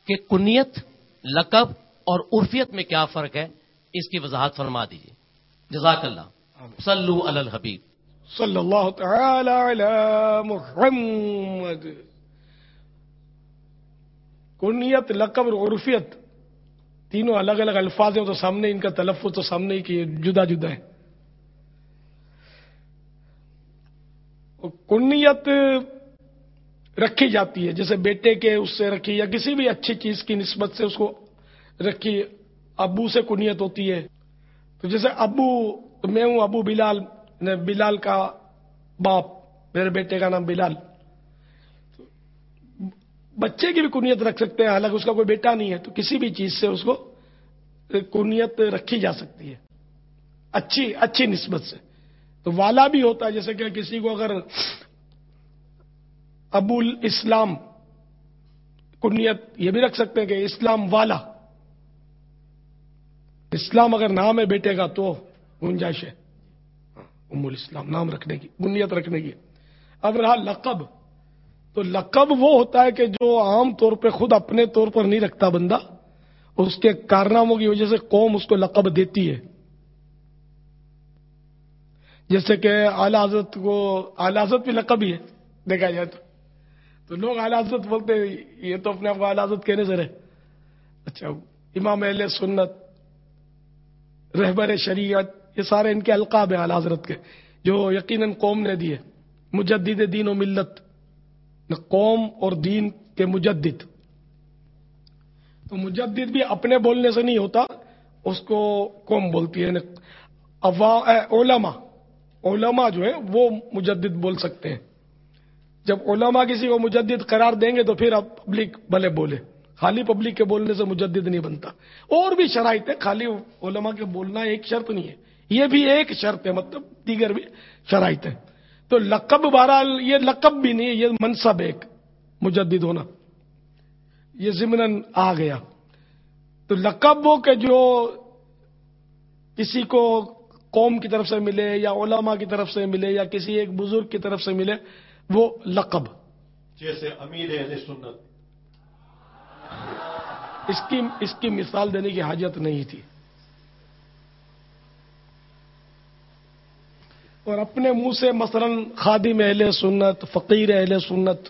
کہ کنیت، لقب اور عرفیت میں کیا فرق ہے، اس کی وضاحت فرما دیجیے. جزاک اللہ. صلو علی الحبیب صلی اللہ تعالی علی محمد. کنیت، لقب اور عرفیت تینوں الگ الگ الفاظ ہیں، تو سامنے ان کا تلفظ تو سامنے ہی کہ جدا جدا ہے. کنیت رکھی جاتی ہے جیسے بیٹے کے اس سے رکھی، یا کسی بھی اچھی چیز کی نسبت سے اس کو رکھی. ابو سے کنیت ہوتی ہے، تو جیسے ابو، تو میں ہوں ابو بلال، بلال کا باپ، میرے بیٹے کا نام بلال. بچے کی بھی کنیت رکھ سکتے ہیں، حالانکہ اس کا کوئی بیٹا نہیں ہے، تو کسی بھی چیز سے اس کو کنیت رکھی جا سکتی ہے اچھی نسبت سے. تو والا بھی ہوتا ہے، جیسے کہ کسی کو اگر ابو الاسلام کنیت یہ بھی رکھ سکتے ہیں کہ اسلام والا. اسلام اگر نام ہے بیٹے کا تو گنجائش ہے ام الاسلام نام رکھنے کی، کنیت رکھنے کی. اب رہا لقب، تو لقب وہ ہوتا ہے کہ جو عام طور پہ خود اپنے طور پر نہیں رکھتا بندہ، اس کے کارناموں کی وجہ سے قوم اس کو لقب دیتی ہے. جیسے کہ اعلی حضرت کو، اعلی حضرت بھی لقب ہی ہے دیکھا جائے تو لوگ اعلی حضرت بولتے ہیں، یہ تو اپنے آپ کو اعلی حضرت کہنے سے رہے. اچھا، امام اہل سنت، رہبر شریعت، یہ سارے ان کے القاب ہیں اعلی حضرت کے، جو یقیناً قوم نے دیے. مجدد دین و ملت، قوم اور دین کے مجدد. تو مجدد بھی اپنے بولنے سے نہیں ہوتا، اس کو قوم بولتی ہے. علماء جو ہے وہ مجدد بول سکتے ہیں. جب علماء کسی کو مجدد قرار دیں گے تو پھر اب پبلک بھلے بولے، خالی پبلک کے بولنے سے مجدد نہیں بنتا. اور بھی شرائط ہے، خالی علماء کے بولنا ایک شرط نہیں ہے، یہ بھی ایک شرط ہے، مطلب دیگر بھی شرائط ہیں. تو لقب بہرحال یہ لقب بھی نہیں، یہ منصب ہے ایک مجدد ہونا، یہ ضمناً آ گیا. تو لقب وہ کہ جو کسی کو قوم کی طرف سے ملے یا علماء کی طرف سے ملے یا کسی ایک بزرگ کی طرف سے ملے، وہ لقب. جیسے امیر اہل سنت، اس کی مثال دینے کی حاجت نہیں تھی. اور اپنے منہ سے مثلا خادم اہل سنت، فقیر اہل سنت.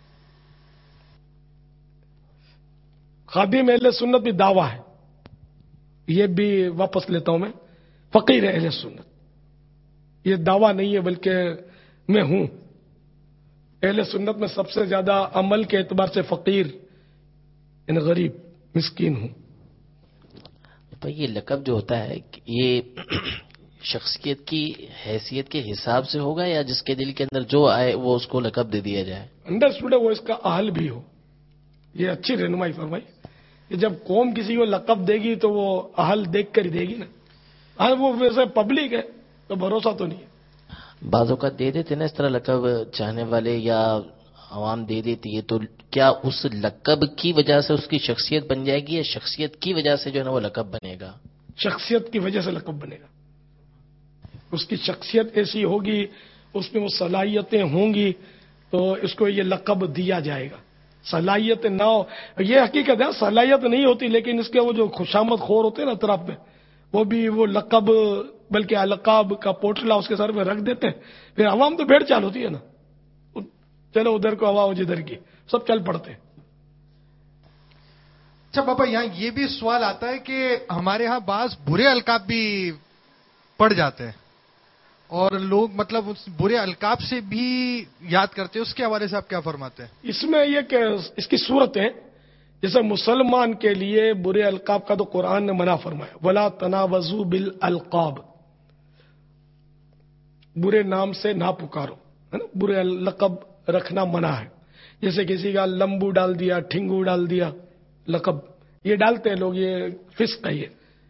خادم اہل سنت بھی دعویٰ ہے، یہ بھی واپس لیتا ہوں میں. فقیر اہل سنت یہ دعویٰ نہیں ہے، بلکہ میں ہوں اہل سنت میں سب سے زیادہ عمل کے اعتبار سے فقیر، یعنی غریب مسکین ہوں. تو یہ لقب جو ہوتا ہے یہ شخصیت کی حیثیت کے حساب سے ہوگا، یا جس کے دل کے اندر جو آئے وہ اس کو لقب دے دیا جائے؟ انڈرسٹوڈ ہے، وہ اس کا اہل بھی ہو. یہ اچھی رہنمائی فرمائی کہ جب قوم کسی کو لقب دے گی تو وہ اہل دیکھ کر ہی دے گی نا. وہ ویسے پبلک ہے تو بھروسہ تو نہیں ہے. بعض اوقات دے دیتے نا اس طرح لقب، چاہنے والے یا عوام دے دیتی ہے، تو کیا اس لقب کی وجہ سے اس کی شخصیت بن جائے گی، یا شخصیت کی وجہ سے جو ہے نا وہ لقب بنے گا؟ شخصیت کی وجہ سے لقب بنے گا. اس کی شخصیت ایسی ہوگی، اس میں وہ صلاحیتیں ہوں گی تو اس کو یہ لقب دیا جائے گا. صلاحیت نہ ہو، یہ حقیقت ہے، صلاحیت نہیں ہوتی، لیکن اس کے وہ جو خوشامد خور ہوتے ہیں نا اطراف میں، وہ بھی وہ لقب بلکہ القاب کا پوٹلا اس کے سر پہ رکھ دیتے ہیں. پھر عوام تو بھیڑ چال ہوتی ہے نا، چلو ادھر کو ہوا جدھر کی، سب چل پڑتے ہیں. اچھا بابا، یہاں یہ بھی سوال آتا ہے کہ ہمارے ہاں بعض برے القاب بھی پڑ جاتے ہیں اور لوگ مطلب اس برے القاب سے بھی یاد کرتے ہیں، اس کے حوالے سے آپ کیا فرماتے ہیں؟ اس میں یہ کہ اس کی صورت ہے، جیسے مسلمان کے لیے برے القاب کا تو قرآن نے منع فرمایا، وَلَا تَنَابَزُوا بِالْأَلْقَابِ، برے نام سے نہ پکارو، ہے نا، برے لقب رکھنا منع ہے. جیسے کسی کا لمبو ڈال دیا، ٹھنگو ڈال دیا، لقب یہ ڈالتے ہیں لوگ، یہ فسق ہے، یہ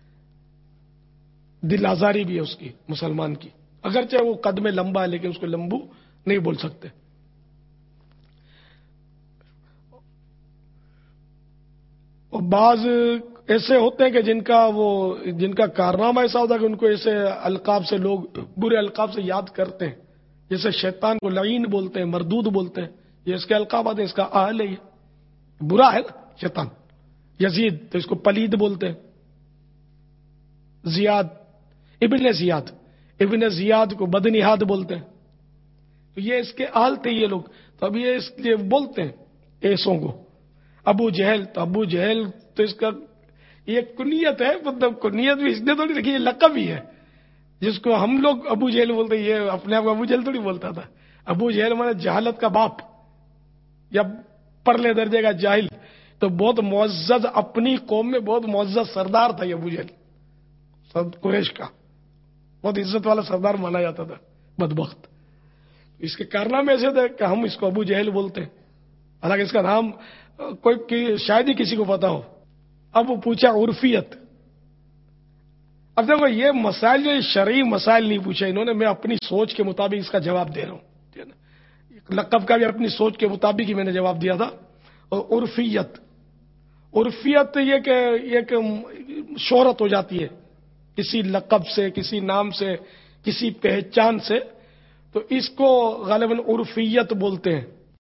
دل آزاری بھی ہے اس کی مسلمان کی. اگرچہ وہ قد میں لمبا ہے لیکن اس کو لمبو نہیں بول سکتے. اور بعض ایسے ہوتے ہیں کہ جن کا کارنامہ ایسا ہوتا ہے کہ ان کو ایسے القاب سے لوگ برے القاب سے یاد کرتے ہیں. جیسے شیطان کو لعین بولتے ہیں، مردود بولتے ہیں، یہ اس کے القاب آتے ہیں، اس کا اہل ہے، یہ برا ہے نا شیطان. یزید تو اس کو پلید بولتے ہیں. زیاد ابن زیاد کو بدنہاد بولتے ہیں. تو یہ اس کے آل تھے یہ لوگ. تو اب یہ اس لیے بولتے ہیں ایسوں کو. ابو جہل تو اس کا یہ کنیت ہے, مطلب کنیت بھی اس نے تھوڑی رکھی, یہ لقب ہی ہے. جس کو ہم لوگ ابو جہل بولتے ہیں, یہ اپنے آپ کو ابو جہل تھوڑی بولتا تھا. ابو جہل مانے جہالت کا باپ یا پرلے درجے کا جاہل. تو بہت معزز, اپنی قوم میں بہت معزز سردار تھا یہ ابو جہل, قریش کا بہت عزت والا سردار مانا جاتا تھا. بدبخت اس کے کارنامے ایسے تھے کہ ہم اس کو ابو جہل بولتے ہیں, حالانکہ اس کا نام کوئی شاید ہی کسی کو پتا ہو. اب وہ پوچھا عرفیت. اب دیکھو یہ مسائل جو شرعی مسائل نہیں پوچھے انہوں نے, میں اپنی سوچ کے مطابق اس کا جواب دے رہا ہوں. لقب کا بھی اپنی سوچ کے مطابق ہی میں نے جواب دیا تھا. اور عرفیت یہ کہ شہرت ہو جاتی ہے کسی لقب سے, کسی نام سے, کسی پہچان سے, تو اس کو غالباً عرفیت بولتے ہیں.